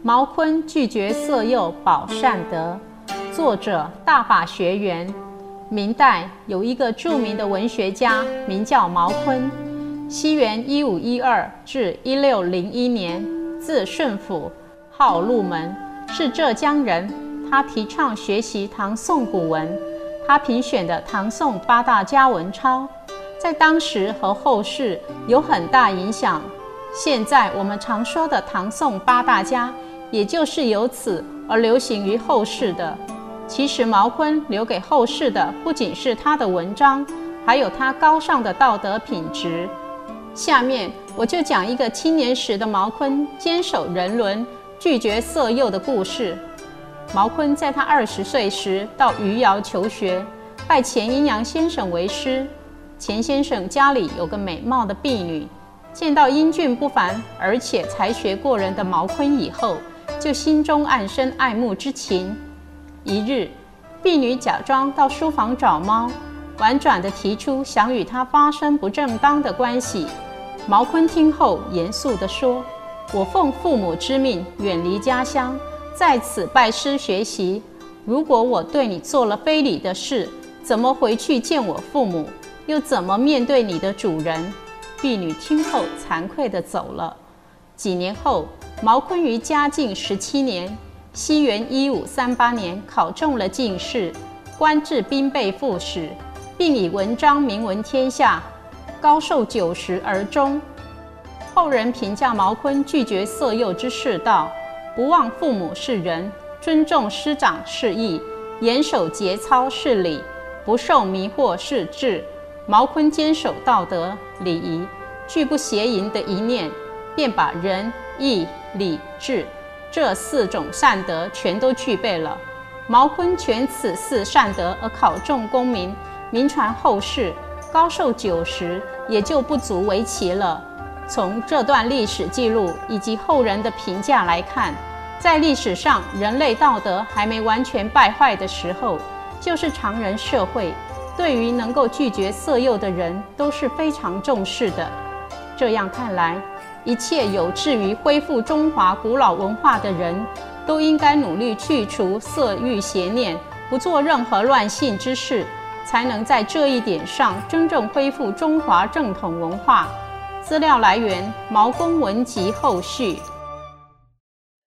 毛坤拒绝色诱保善德，作者大法学员。明代有一个著名的文学家，名叫毛坤，西元1512至1601年，字顺甫，号陆门，是浙江人。他提倡学习唐宋古文，他评选的唐宋八大家文钞，在当时和后世有很大影响。现在我们常说的唐宋八大家，也就是由此而流行于后世的。其实毛坤留给后世的不仅是他的文章，还有他高尚的道德品质。下面我就讲一个青年时的毛坤坚守人伦、拒绝色诱的故事。毛坤在他20岁时到余姚求学，拜钱阴阳先生为师。钱先生家里有个美貌的婢女，见到英俊不凡而且才学过人的毛坤以后，就心中暗生爱慕之情。一日，婢女假装到书房找猫，婉转地提出想与他发生不正当的关系。毛坤听后严肃地说：“我奉父母之命远离家乡，在此拜师学习。如果我对你做了非礼的事，怎么回去见我父母？又怎么面对你的主人？”婢女听后惭愧地走了。几年后，毛坤于嘉靖17年，西元1538年考中了进士，官至兵备副使，并以文章名闻天下，高寿90而终。后人评价毛坤拒绝色诱之事道：不忘父母是仁，尊重师长是义，严守节操是礼，不受迷惑是智。毛坤坚守道德礼仪，拒不邪淫的一念，便把仁、义、礼、智这4种善德全都具备了。毛坤全此4善德而考中功名，名传后世，高寿90也就不足为奇了。从这段历史记录以及后人的评价来看，在历史上人类道德还没完全败坏的时候，就是常人社会对于能够拒绝色诱的人都是非常重视的。这样看来，一切有志于恢复中华古老文化的人，都应该努力去除色欲邪念，不做任何乱性之事，才能在这一点上真正恢复中华正统文化。资料来源：毛公文集后续。